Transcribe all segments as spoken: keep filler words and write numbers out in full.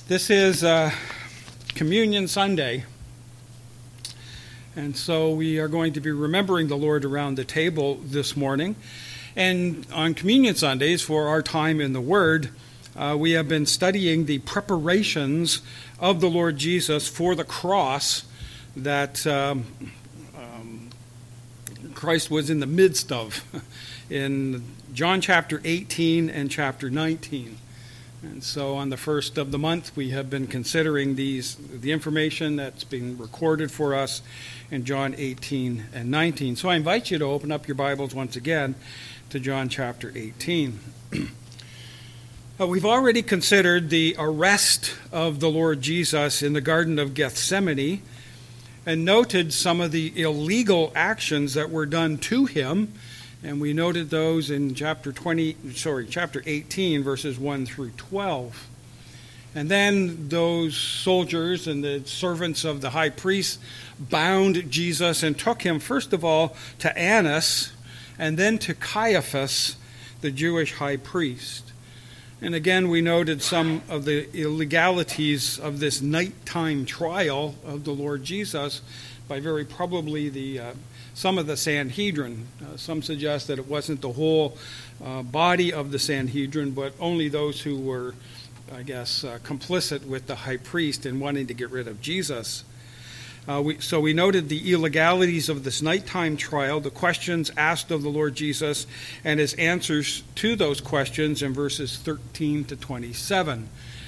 This is uh, Communion Sunday, and so we are going to be remembering the Lord around the table this morning. And on Communion Sundays, for our time in the Word, uh, we have been studying the preparations of the Lord Jesus for the cross that um, um, Christ was in the midst of in John chapter eighteen and chapter nineteen. And so on the first of the month, we have been considering these the information that's being recorded for us in John eighteen and nineteen. So I invite you to open up your Bibles once again to John chapter eighteen. uh, we've already considered the arrest of the Lord Jesus in the Garden of Gethsemane and noted some of the illegal actions that were done to him. And we noted those in chapter twenty, sorry, chapter eighteen, verses one through twelve. And then those soldiers and the servants of the high priest bound Jesus and took him, first of all, to Annas, and then to Caiaphas, the Jewish high priest. And again, we noted some of the illegalities of this nighttime trial of the Lord Jesus by very probably the uh, some of the Sanhedrin. Uh, some suggest that it wasn't the whole uh, body of the Sanhedrin, but only those who were, I guess, uh, complicit with the high priest in wanting to get rid of Jesus. Uh, we, so we noted the illegalities of this nighttime trial, the questions asked of the Lord Jesus, and his answers to those questions in verses thirteen to twenty-seven.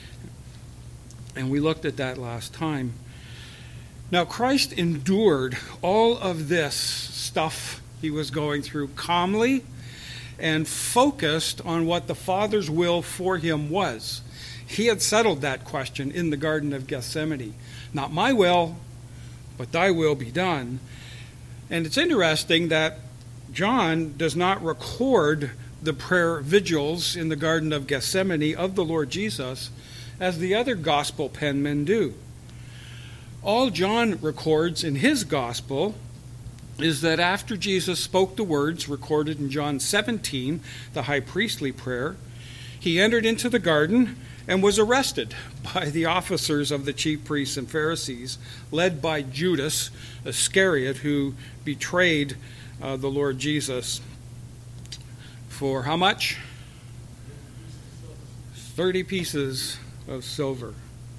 And we looked at that last time. Now, Christ endured all of this stuff he was going through calmly and focused on what the Father's will for him was. He had settled that question in the Garden of Gethsemane. Not my will, but thy will be done. And it's interesting that John does not record the prayer vigils in the Garden of Gethsemane of the Lord Jesus as the other gospel penmen do. All John records in his gospel is that after Jesus spoke the words recorded in John seventeen, the high priestly prayer, he entered into the garden and was arrested by the officers of the chief priests and Pharisees, led by Judas Iscariot, who betrayed uh, the Lord Jesus for how much? thirty pieces of silver.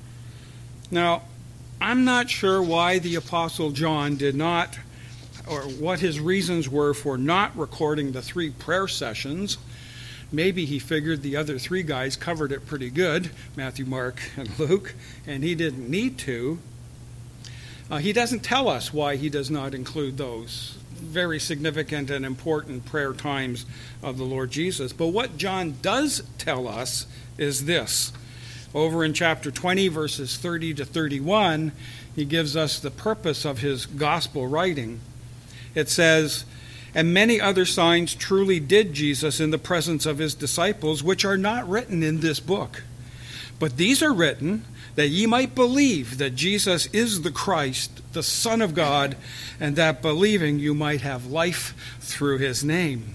Now, I'm not sure why the Apostle John did not, or what his reasons were for not recording the three prayer sessions. Maybe he figured the other three guys covered it pretty good, Matthew, Mark, and Luke, and he didn't need to. Uh, he doesn't tell us why he does not include those very significant and important prayer times of the Lord Jesus. But what John does tell us is this. Over in chapter twenty, verses thirty to thirty-one, he gives us the purpose of his gospel writing. It says, "And many other signs truly did Jesus in the presence of his disciples, which are not written in this book. But these are written, that ye might believe that Jesus is the Christ, the Son of God, and that believing you might have life through his name."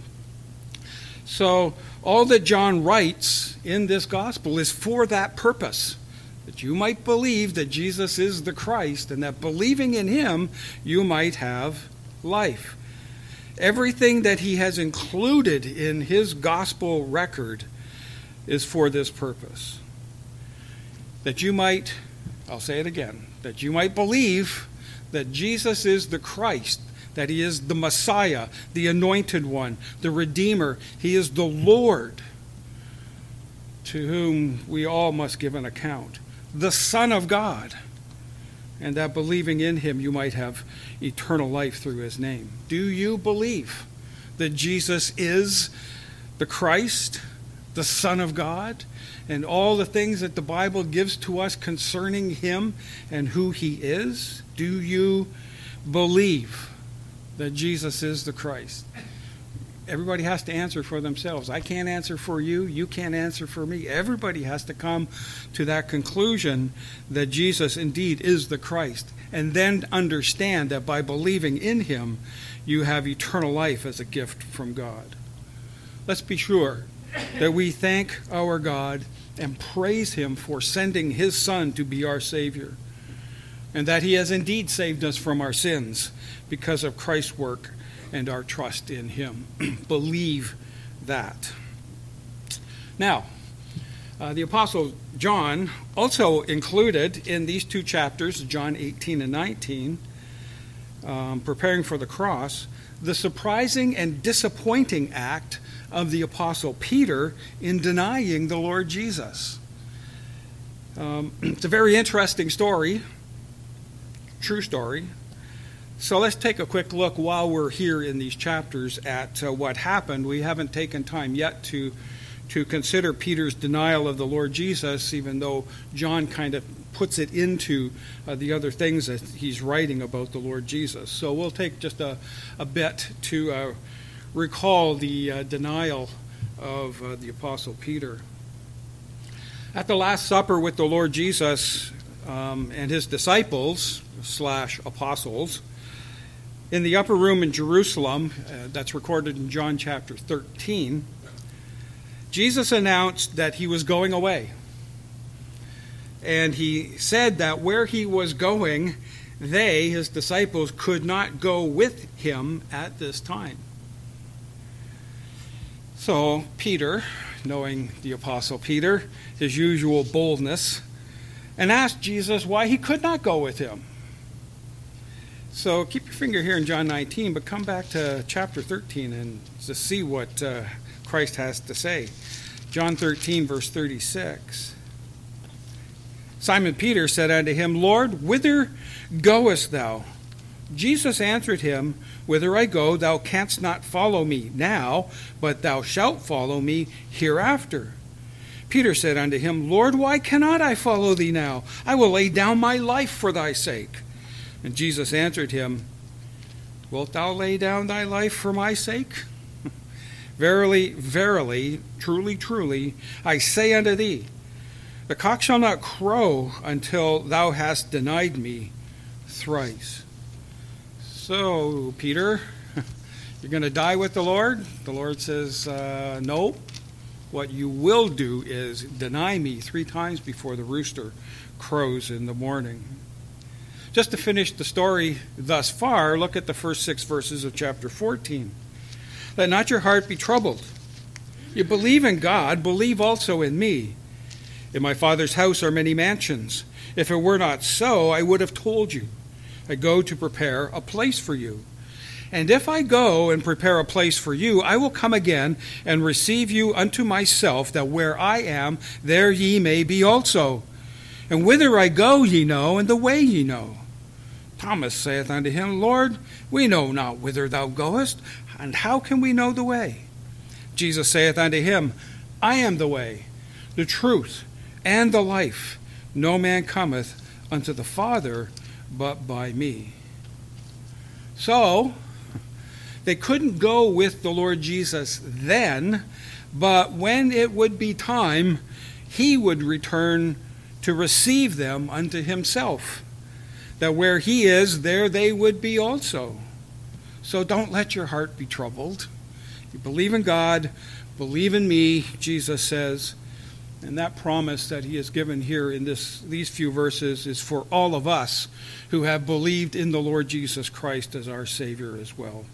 So all that John writes in this gospel is for that purpose, that you might believe that Jesus is the Christ, and that believing in him, you might have life. Everything that he has included in his gospel record is for this purpose. That you might, I'll say it again, that you might believe that Jesus is the Christ, that he is the Messiah, the Anointed One, the Redeemer. He is the Lord, to whom we all must give an account, the Son of God, and that believing in him you might have eternal life through his name. Do you believe that Jesus is the Christ, the Son of God, and all the things that the Bible gives to us concerning him and who he is? Do you believe that Jesus is the Christ? Everybody has to answer for themselves. I can't answer for you. You can't answer for me. Everybody has to come to that conclusion that Jesus indeed is the Christ, and then understand that by believing in him, you have eternal life as a gift from God. Let's be sure that we thank our God and praise him for sending his Son to be our Savior, and that he has indeed saved us from our sins because of Christ's work and our trust in him. Believe that. Now, uh, the Apostle John also included in these two chapters, John eighteen and nineteen, um, preparing for the cross, the surprising and disappointing act of the Apostle Peter in denying the Lord Jesus. Um, it's a very interesting story, true story. So let's take a quick look while we're here in these chapters at uh, what happened. We haven't taken time yet to to consider Peter's denial of the Lord Jesus, even though John kind of puts it into uh, the other things that he's writing about the Lord Jesus. So we'll take just a, a bit to uh, recall the uh, denial of uh, the Apostle Peter. At the Last Supper with the Lord Jesus um, and his disciples slash apostles, in the upper room in Jerusalem, uh, that's recorded in John chapter thirteen, Jesus announced that he was going away. And he said that where he was going, they, his disciples, could not go with him at this time. So Peter, knowing the Apostle Peter, his usual boldness, and asked Jesus why he could not go with him. So keep your finger here in John nineteen, but come back to chapter thirteen and to see what uh, Christ has to say. John thirteen, verse thirty-six. Simon Peter said unto him, Lord, whither goest thou? Jesus answered him, Whither I go, thou canst not follow me now, but thou shalt follow me hereafter. Peter said unto him, Lord, why cannot I follow thee now? I will lay down my life for thy sake. And Jesus answered him, Wilt thou lay down thy life for my sake? Verily, verily, truly, truly, I say unto thee, the cock shall not crow until thou hast denied me thrice. So, Peter, you're going to die with the Lord? The Lord says, uh, no. What you will do is deny me three times before the rooster crows in the morning. Just to finish the story thus far, look at the first six verses of chapter fourteen. Let not your heart be troubled. You believe in God, believe also in me. In my Father's house are many mansions. If it were not so, I would have told you. I go to prepare a place for you. And if I go and prepare a place for you, I will come again and receive you unto myself, that where I am, there ye may be also. And whither I go ye know, and the way ye know. Thomas saith unto him, Lord, we know not whither thou goest, and how can we know the way? Jesus saith unto him, I am the way, the truth, and the life. No man cometh unto the Father but by me. So, they couldn't go with the Lord Jesus then, but when it would be time, he would return to receive them unto himself. That where he is, there they would be also. So don't let your heart be troubled. You believe in God, believe in me, Jesus says. And that promise that he has given here in this, these few verses is for all of us who have believed in the Lord Jesus Christ as our Savior as well.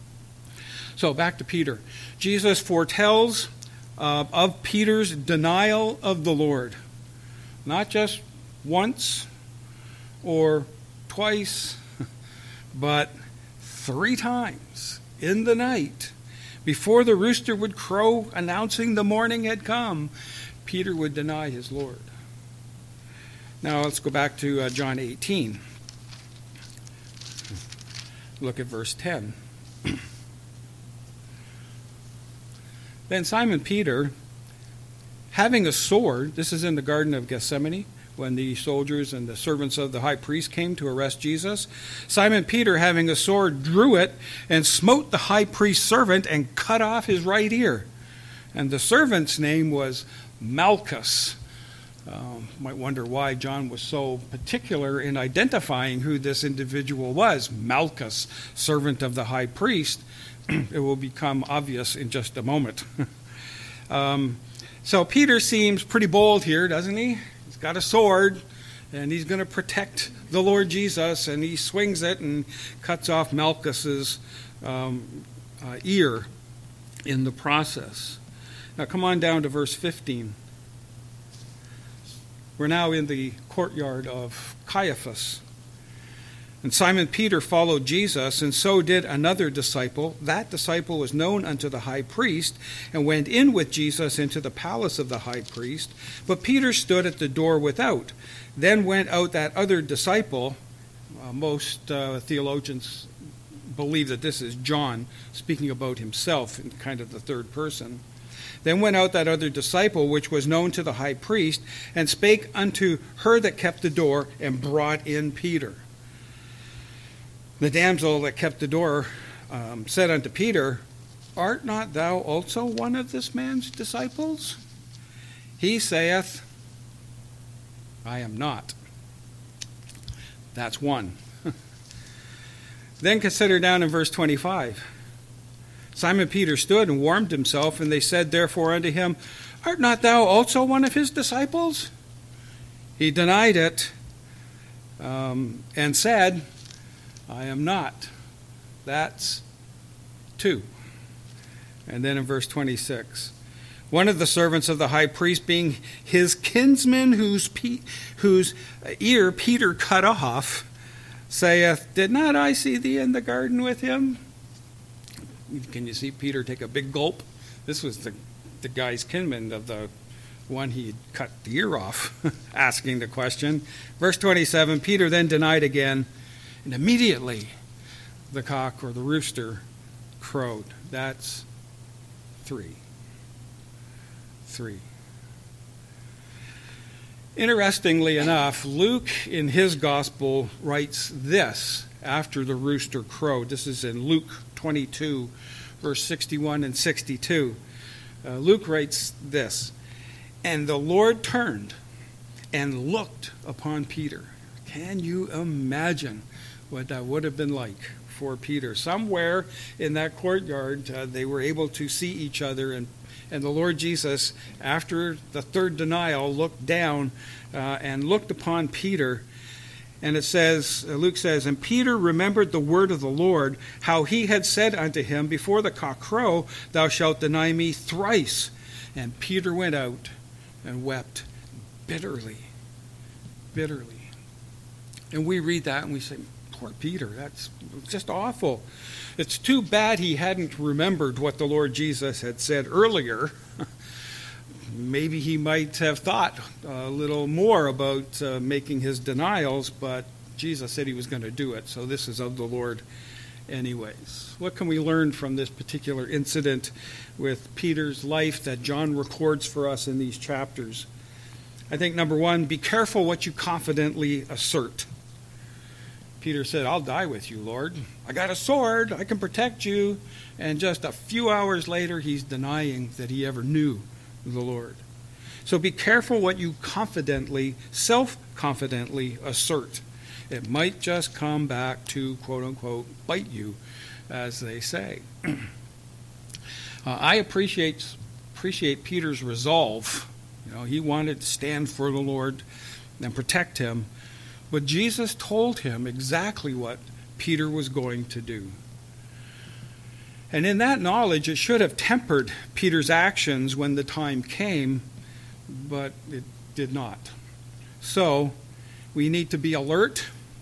So back to Peter. Jesus foretells uh, of Peter's denial of the Lord. Not just once or twice, but three times in the night. Before the rooster would crow announcing the morning had come, Peter would deny his Lord. Now let's go back to uh, John eighteen. Look at verse ten. Then Simon Peter, having a sword, this is in the Garden of Gethsemane, when the soldiers and the servants of the high priest came to arrest Jesus. Simon Peter, having a sword, drew it and smote the high priest's servant and cut off his right ear. And the servant's name was Malchus. Um, might wonder why John was so particular in identifying who this individual was. Malchus, servant of the high priest. It will become obvious in just a moment. Um, so Peter seems pretty bold here, doesn't he? He's got a sword, and he's going to protect the Lord Jesus, and he swings it and cuts off Malchus's um, uh, ear in the process. Now come on down to verse fifteen. We're now in the courtyard of Caiaphas. And Simon Peter followed Jesus, and so did another disciple. That disciple was known unto the high priest, and went in with Jesus into the palace of the high priest. But Peter stood at the door without. Then went out that other disciple. Uh, most uh, theologians believe that this is John speaking about himself in kind of the third person. Then went out that other disciple, which was known to the high priest, and spake unto her that kept the door, and brought in Peter. The damsel that kept the door um, said unto Peter, Art not thou also one of this man's disciples? He saith, I am not. That's one. Then consider down in verse twenty-five. Simon Peter stood and warmed himself, and they said therefore unto him, Art not thou also one of his disciples? He denied it, um, and said, I am not. That's two. And then in verse twenty-six, one of the servants of the high priest, being his kinsman, whose, pe- whose ear Peter cut off, saith, Did not I see thee in the garden with him? Can you see Peter take a big gulp? This was the, the guy's kinsman of the one he cut the ear off, asking the question. Verse twenty-seven, Peter then denied again, and immediately the cock or the rooster crowed. That's three. Three. Interestingly enough, Luke in his gospel writes this after the rooster crowed. This is in Luke twenty-two, verse sixty-one and sixty-two. Uh, Luke writes this, And the Lord turned and looked upon Peter. Can you imagine what that would have been like for Peter? Somewhere in that courtyard, uh, they were able to see each other, and, and the Lord Jesus, after the third denial, looked down uh, and looked upon Peter. And it says, uh, Luke says, And Peter remembered the word of the Lord, how he had said unto him, Before the cock crow, thou shalt deny me thrice. And Peter went out and wept bitterly, bitterly. And we read that and we say, poor Peter, that's just awful. It's too bad he hadn't remembered what the Lord Jesus had said earlier. Maybe he might have thought a little more about uh, making his denials, but Jesus said he was going to do it, so this is of the Lord anyways. What can we learn from this particular incident with Peter's life that John records for us in these chapters? I think, number one, be careful what you confidently assert. Peter said, I'll die with you, Lord. I got a sword. I can protect you. And just a few hours later, he's denying that he ever knew the Lord. So be careful what you confidently, self-confidently assert. It might just come back to, quote-unquote, bite you, as they say. uh, I appreciate appreciate Peter's resolve. You know, he wanted to stand for the Lord and protect him. But Jesus told him exactly what Peter was going to do. And in that knowledge, it should have tempered Peter's actions when the time came, but it did not. So, we need to be alert.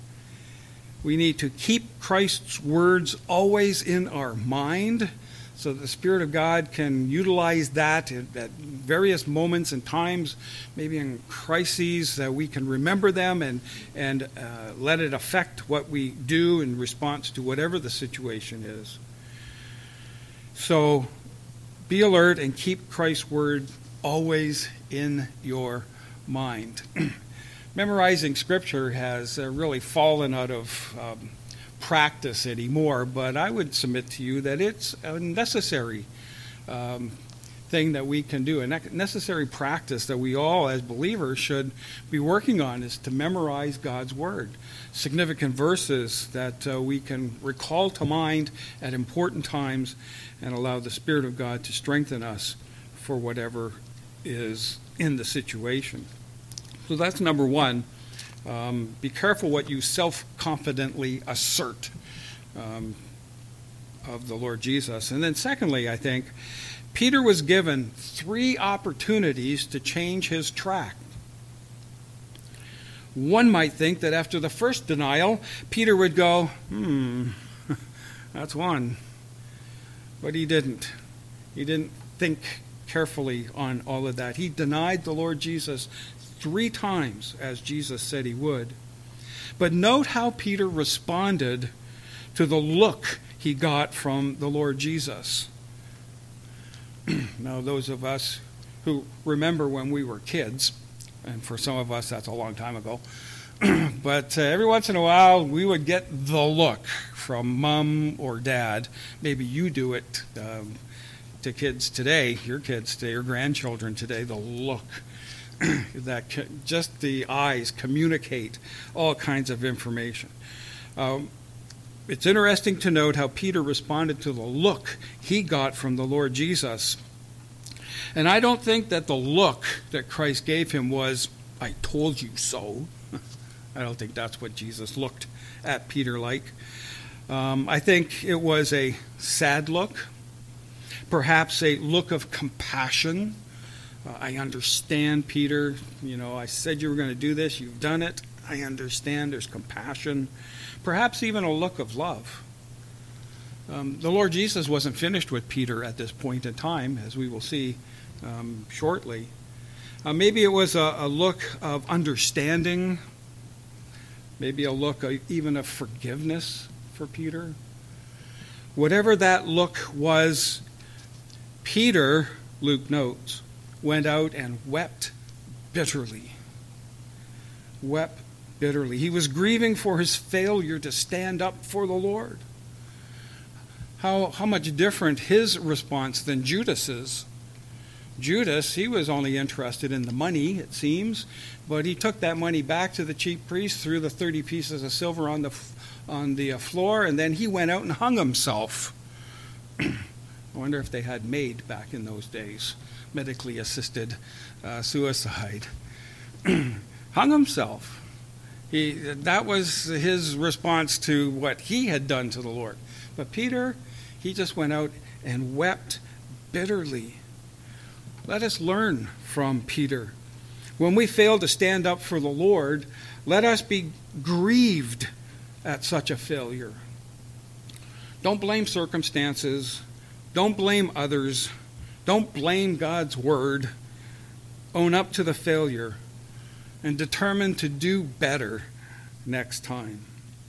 We need to keep Christ's words always in our mind so that the Spirit of God can utilize that at various moments and times, maybe in crises, that we can remember them and, and uh, let it affect what we do in response to whatever the situation is. So be alert and keep Christ's word always in your mind. Memorizing Scripture has uh, really fallen out of um, practice anymore, but I would submit to you that it's a necessary um, thing that we can do, a necessary practice that we all as believers should be working on, is to memorize God's Word. Significant verses that uh, we can recall to mind at important times and allow the Spirit of God to strengthen us for whatever is in the situation. So that's number one. Um, be careful what you self-confidently assert um, of the Lord Jesus. And then secondly, I think, Peter was given three opportunities to change his track. One might think that after the first denial, Peter would go, hmm, that's one. But he didn't. He didn't think carefully on all of that. He denied the Lord Jesus three times, as Jesus said he would. But note how Peter responded to the look he got from the Lord Jesus. Now, those of us who remember when we were kids, and for some of us that's a long time ago, but uh, every once in a while we would get the look from mom or dad. Maybe you do it um, to kids today, your kids today, your grandchildren today, the look. that just the eyes communicate all kinds of information. Um, it's interesting to note how Peter responded to the look he got from the Lord Jesus. And I don't think that the look that Christ gave him was, I told you so. I don't think that's what Jesus looked at Peter like. Um, I think it was a sad look, perhaps a look of compassion. Uh, I understand, Peter. You know, I said you were going to do this. You've done it. I understand. There's compassion. Perhaps even a look of love. Um, the Lord Jesus wasn't finished with Peter at this point in time, as we will see um, shortly. Uh, maybe it was a, a look of understanding. Maybe a look of, even of forgiveness for Peter. Whatever that look was, Peter, Luke notes, went out and wept bitterly. Wept bitterly. He was grieving for his failure to stand up for the Lord. How, how much different his response than Judas's. Judas, he was only interested in the money, it seems, but he took that money back to the chief priest, threw the thirty pieces of silver on the on the floor, and then he went out and hung himself. I wonder if they had MAID back in those days. Medically assisted uh, suicide. Hung himself. He, that was his response to what he had done to the Lord. But Peter, he just went out and wept bitterly. Let us learn from Peter. When we fail to stand up for the Lord, let us be grieved at such a failure. Don't blame circumstances. Don't blame others. Don't blame God's word. Own up to the failure and determine to do better next time.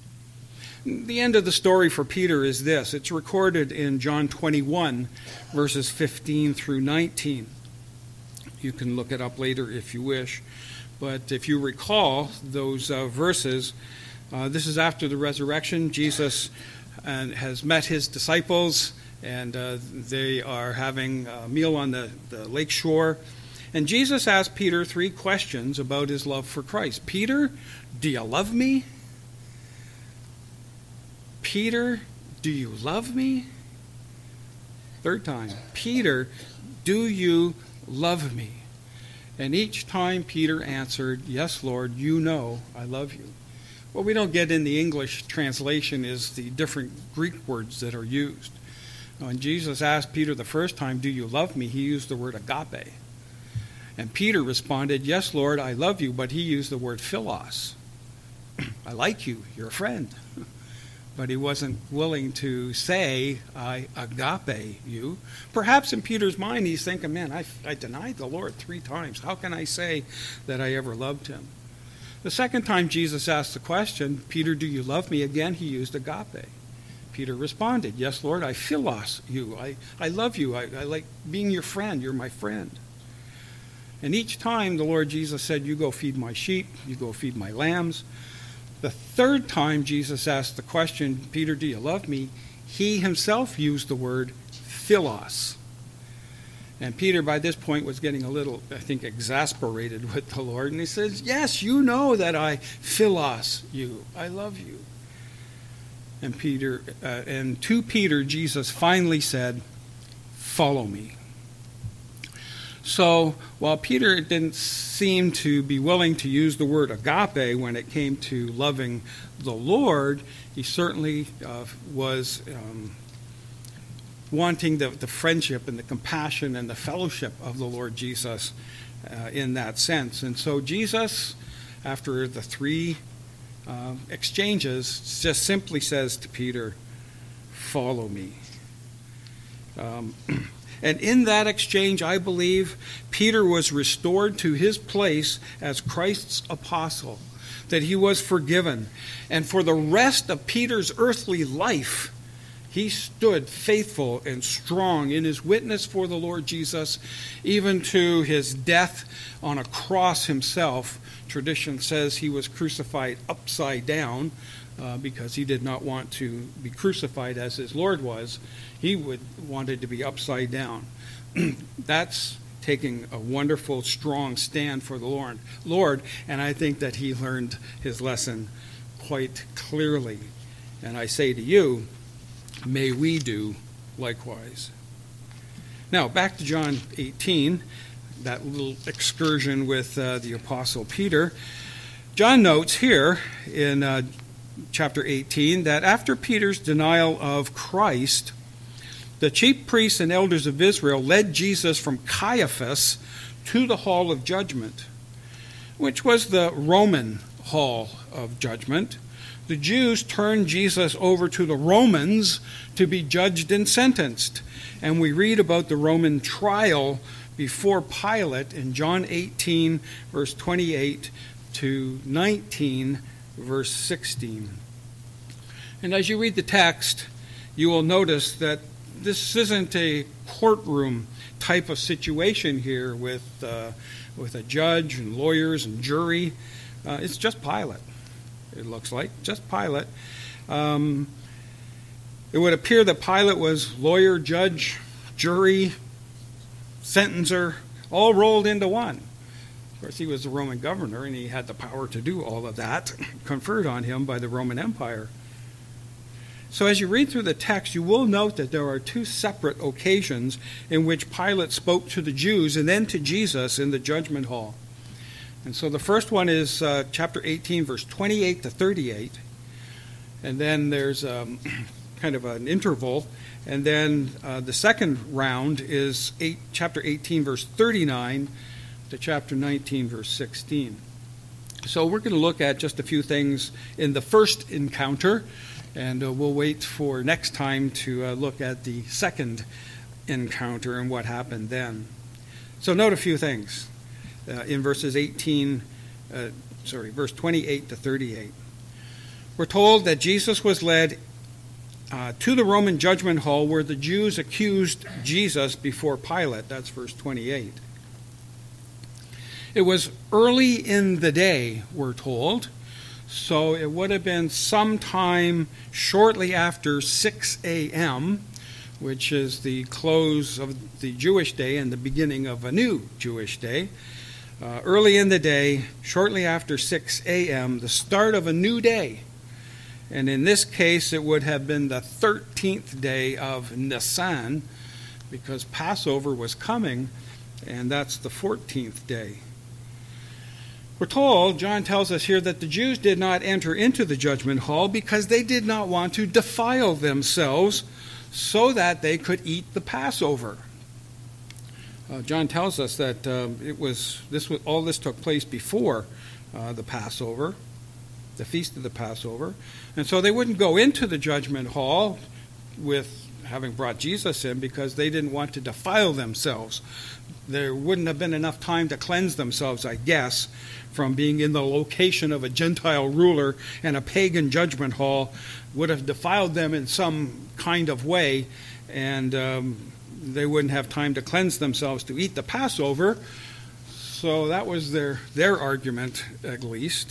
The end of the story for Peter is this. It's recorded in John twenty-one, verses fifteen through nineteen. You can look it up later if you wish. But if you recall those uh, verses, uh, this is after the resurrection. Jesus uh, has met his disciples, and uh, they are having a meal on the, the lake shore. And Jesus asked Peter three questions about his love for Christ. Peter, do you love me? Peter, do you love me? Third time, Peter, do you love me? And each time Peter answered, yes, Lord, you know I love you. What we don't get in the English translation is the different Greek words that are used. When Jesus asked Peter the first time, do you love me? He used the word agape. And Peter responded, yes, Lord, I love you, but he used the word philos. I like you, you're a friend. But he wasn't willing to say, I agape you. Perhaps in Peter's mind, he's thinking, man, I, I denied the Lord three times. How can I say that I ever loved him? The second time Jesus asked the question, Peter, do you love me? Again, he used agape. Peter responded, yes, Lord, I philos you. I, I love you. I, I like being your friend. You're my friend. And each time the Lord Jesus said, you go feed my sheep, you go feed my lambs. The third time Jesus asked the question, Peter, do you love me? He himself used the word philos. And Peter, by this point, was getting a little, I think, exasperated with the Lord. And he says, yes, you know that I philos you. I love you. And Peter, uh, and to Peter, Jesus finally said, follow me. So while Peter didn't seem to be willing to use the word agape when it came to loving the Lord, he certainly uh, was um, wanting the, the friendship and the compassion and the fellowship of the Lord Jesus uh, in that sense. And so Jesus, after the three uh, exchanges, just simply says to Peter, "Follow me." Um, and in that exchange, I believe Peter was restored to his place as Christ's apostle, that he was forgiven. And for the rest of Peter's earthly life, he stood faithful and strong in his witness for the Lord Jesus, even to his death on a cross himself. Tradition says he was crucified upside down uh, because he did not want to be crucified as his Lord was. He would wanted to be upside down. That's taking a wonderful, strong stand for the Lord. Lord, and I think that he learned his lesson quite clearly. And I say to you, may we do likewise. Now, back to John eighteen, that little excursion with uh, the Apostle Peter. John notes here in uh, chapter eighteen that after Peter's denial of Christ, the chief priests and elders of Israel led Jesus from Caiaphas to the hall of judgment, which was the Roman hall of judgment. The Jews turned Jesus over to the Romans to be judged and sentenced. And we read about the Roman trial before Pilate in John eighteen, verse twenty-eight to nineteen, verse sixteen. And as you read the text, you will notice that this isn't a courtroom type of situation here with, uh, with a judge and lawyers and jury. Uh, it's just Pilate. It looks like, just Pilate. Um, it would appear that Pilate was lawyer, judge, jury, sentencer, all rolled into one. Of course, he was the Roman governor, and he had the power to do all of that, conferred on him by the Roman Empire. So as you read through the text, you will note that there are two separate occasions in which Pilate spoke to the Jews and then to Jesus in the judgment hall. And so the first one is uh, chapter eighteen, verse twenty-eight to thirty-eight. And then there's um, kind of an interval. And then uh, the second round is eight, chapter eighteen, verse thirty-nine to chapter nineteen, verse sixteen. So we're going to look at just a few things in the first encounter. And uh, we'll wait for next time to uh, look at the second encounter and what happened then. So note a few things. Uh, in verses eighteen, uh, sorry, verse twenty-eight to thirty-eight. We're told that Jesus was led uh, to the Roman judgment hall where the Jews accused Jesus before Pilate. That's verse twenty-eight. It was early in the day, we're told, so it would have been sometime shortly after six a.m., which is the close of the Jewish day and the beginning of a new Jewish day. Uh, early in the day, shortly after six a.m., the start of a new day. And in this case, it would have been the thirteenth day of Nisan, because Passover was coming, and that's the fourteenth day. We're told, John tells us here, that the Jews did not enter into the judgment hall because they did not want to defile themselves so that they could eat the Passover. Uh, John tells us that uh, it was this was, all this took place before uh, the Passover, the feast of the Passover, and so they wouldn't go into the judgment hall with having brought Jesus in because they didn't want to defile themselves. There wouldn't have been enough time to cleanse themselves, I guess, from being in the location of a Gentile ruler, and a pagan judgment hall would have defiled them in some kind of way, and um, they wouldn't have time to cleanse themselves to eat the Passover. So that was their, their argument, at least.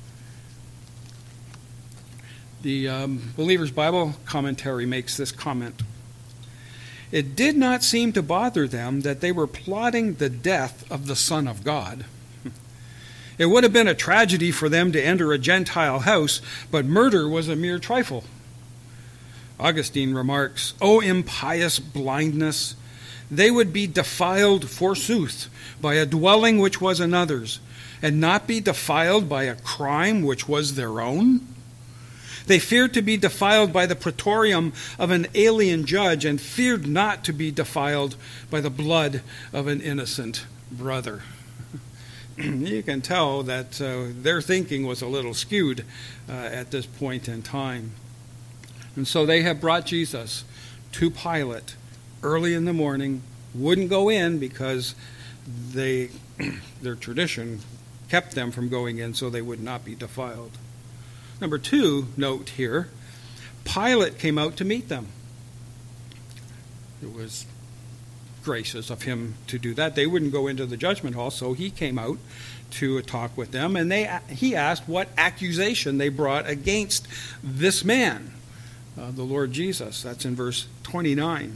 The um, Believer's Bible Commentary makes this comment. It did not seem to bother them that they were plotting the death of the Son of God. It would have been a tragedy for them to enter a Gentile house, but murder was a mere trifle. Augustine remarks, "O impious blindness! they would be defiled forsooth by a dwelling which was another's, and not be defiled by a crime which was their own? They feared to be defiled by the praetorium of an alien judge, and feared not to be defiled by the blood of an innocent brother. You can tell that uh, their thinking was a little skewed uh, at this point in time. And so they have brought Jesus to Pilate early in the morning, wouldn't go in because they their tradition kept them from going in so they would not be defiled. Number two, note here, Pilate came out to meet them. It was gracious of him to do that. They wouldn't go into the judgment hall, so he came out to talk with them, and they he asked what accusation they brought against this man, uh, the Lord Jesus. That's in verse twenty-nine.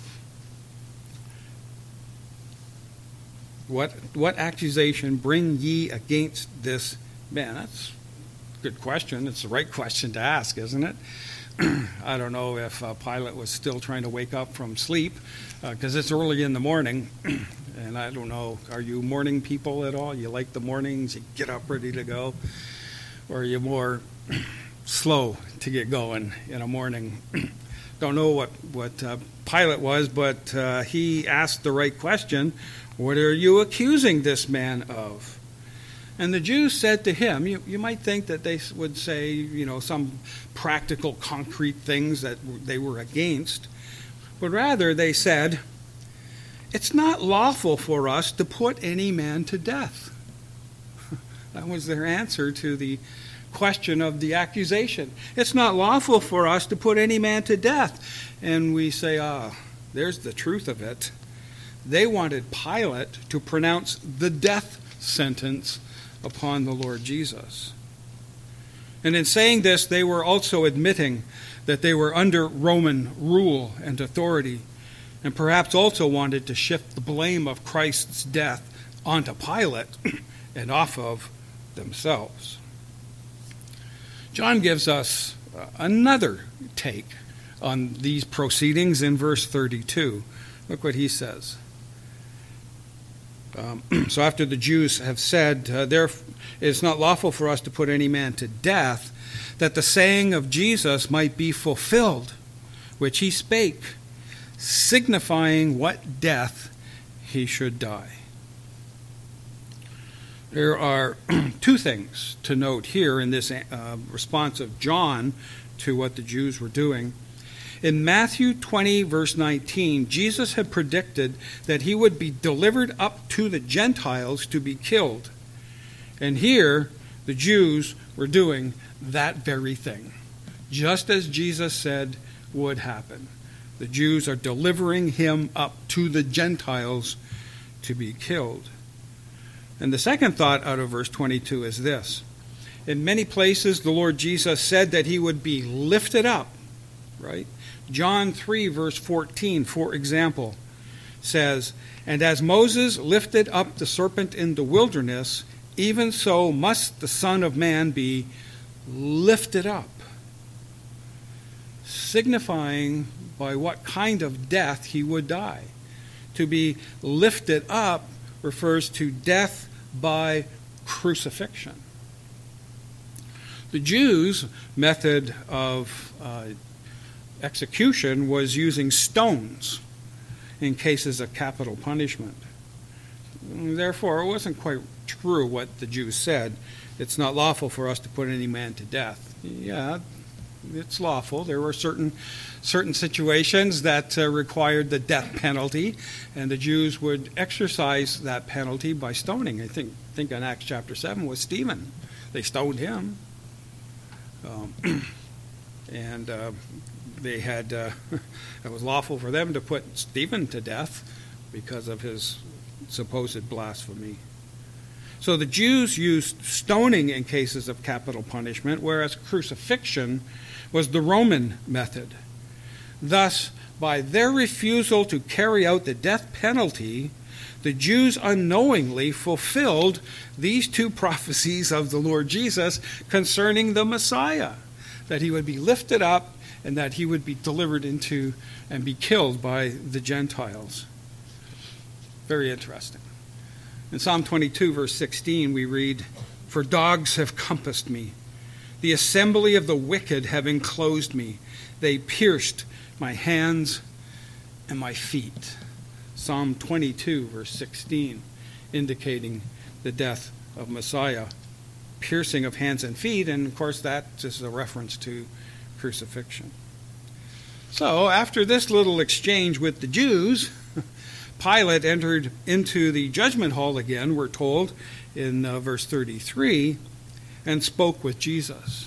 What what accusation bring ye against this man? That's a good question. It's the right question to ask, isn't it? I don't know if uh, Pilate was still trying to wake up from sleep, because uh, it's early in the morning, and I don't know, are you morning people at all? You like the mornings, you get up ready to go, or are you more slow to get going in a morning? Don't know what, what uh, Pilate was, but uh, he asked the right question. What are you accusing this man of? And the Jews said to him, you, you might think that they would say, you know, some practical, concrete things that they were against, but rather they said, it's not lawful for us to put any man to death. That was their answer to the question of the accusation. It's not lawful for us to put any man to death. And we say, ah, there's the truth of it. They wanted Pilate to pronounce the death sentence upon the Lord Jesus. And in saying this, they were also admitting that they were under Roman rule and authority, and perhaps also wanted to shift the blame of Christ's death onto Pilate and off of themselves. John gives us another take on these proceedings in verse thirty-two. Look what he says. Um, so after the Jews have said, uh, there it is not lawful for us to put any man to death, that the saying of Jesus might be fulfilled, which he spake, signifying what death he should die. There are two things to note here in this uh, response of John to what the Jews were doing. In Matthew twenty, verse nineteen, Jesus had predicted that he would be delivered up to the Gentiles to be killed. And here, the Jews were doing that very thing, just as Jesus said would happen. The Jews are delivering him up to the Gentiles to be killed. And the second thought out of verse twenty-two is this. In many places, the Lord Jesus said that he would be lifted up, right? John three, verse fourteen, for example, says, and as Moses lifted up the serpent in the wilderness, even so must the Son of Man be lifted up, signifying by what kind of death he would die. To be lifted up refers to death by crucifixion. The Jews' method of uh, execution was using stones in cases of capital punishment. Therefore, it wasn't quite true what the Jews said. It's not lawful for us to put any man to death. Yeah, it's lawful. There were certain certain situations that uh, required the death penalty, and the Jews would exercise that penalty by stoning. I think think in Acts chapter seven was Stephen. They stoned him. Um, and uh, they had, uh, it was lawful for them to put Stephen to death because of his supposed blasphemy. So the Jews used stoning in cases of capital punishment, whereas crucifixion was the Roman method. Thus, by their refusal to carry out the death penalty, the Jews unknowingly fulfilled these two prophecies of the Lord Jesus concerning the Messiah, that he would be lifted up and that he would be delivered into and be killed by the Gentiles. Very interesting. In Psalm twenty-two, verse sixteen, we read, "For dogs have compassed me. The assembly of the wicked have enclosed me. They pierced my hands and my feet." Psalm twenty-two, verse sixteen, indicating the death of Messiah. Piercing of hands and feet, and of course that is a reference to crucifixion. So after this little exchange with the Jews, Pilate entered into the judgment hall again, we're told in uh, verse thirty-three, and spoke with Jesus.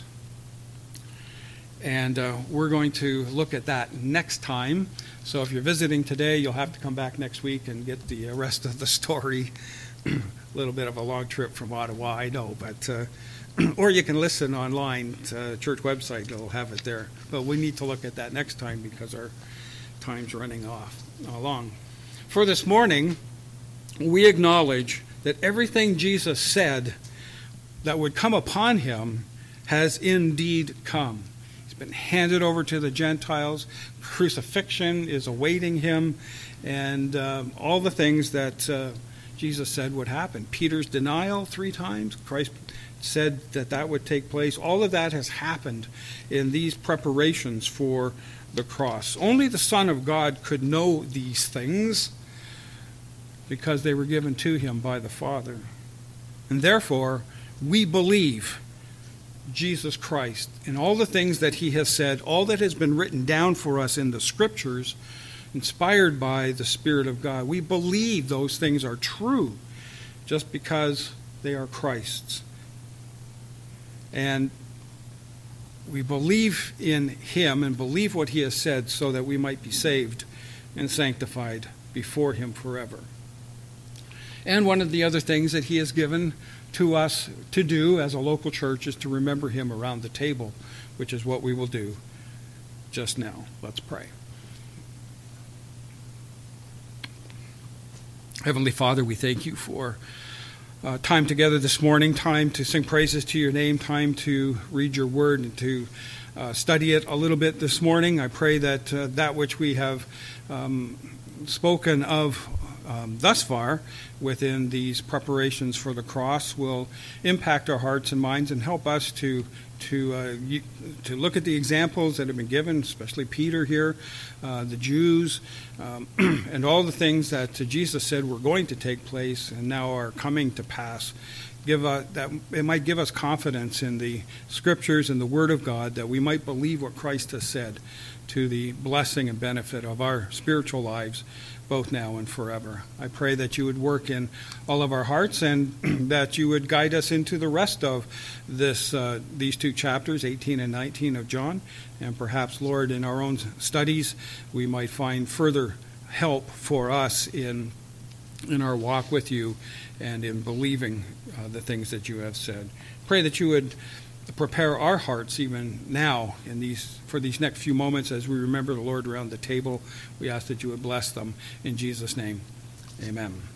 And uh, we're going to look at that next time. So if you're visiting today, you'll have to come back next week and get the rest of the story. A little bit of a long trip from Ottawa, I know, but uh, or you can listen online to the church website. It'll have it there. But we need to look at that next time because our time's running off along. For this morning, we acknowledge that everything Jesus said that would come upon him has indeed come. He's been handed over to the Gentiles. Crucifixion is awaiting him, and um, all the things that uh, Jesus said would happen. Peter's denial three times. Christ said that that would take place. All of that has happened in these preparations for the cross. Only the Son of God could know these things because they were given to him by the Father. And therefore, we believe Jesus Christ and all the things that he has said, all that has been written down for us in the Scriptures, inspired by the Spirit of God. We believe those things are true just because they are Christ's. And we believe in him and believe what he has said so that we might be saved and sanctified before him forever. And one of the other things that he has given to us to do as a local church is to remember him around the table, which is what we will do just now. Let's pray. Heavenly Father, we thank you for uh, time together this morning, time to sing praises to your name, time to read your word and to uh, study it a little bit this morning. I pray that uh, that which we have um, spoken of um, thus far within these preparations for the cross will impact our hearts and minds and help us to to uh, to look at the examples that have been given, especially Peter here, uh, the Jews, um, and all the things that Jesus said were going to take place and now are coming to pass. Give uh, that it might give us confidence in the Scriptures and the Word of God, that we might believe what Christ has said, to the blessing and benefit of our spiritual lives, both now and forever. I pray that you would work in all of our hearts and that you would guide us into the rest of this uh, these two chapters, eighteen and nineteen of John, and perhaps, Lord, in our own studies, we might find further help for us in in our walk with you and in believing uh, the things that you have said. Pray that you would prepare our hearts even now in these for these next few moments as we remember the Lord around the table. We ask that you would bless them in Jesus' name. Amen.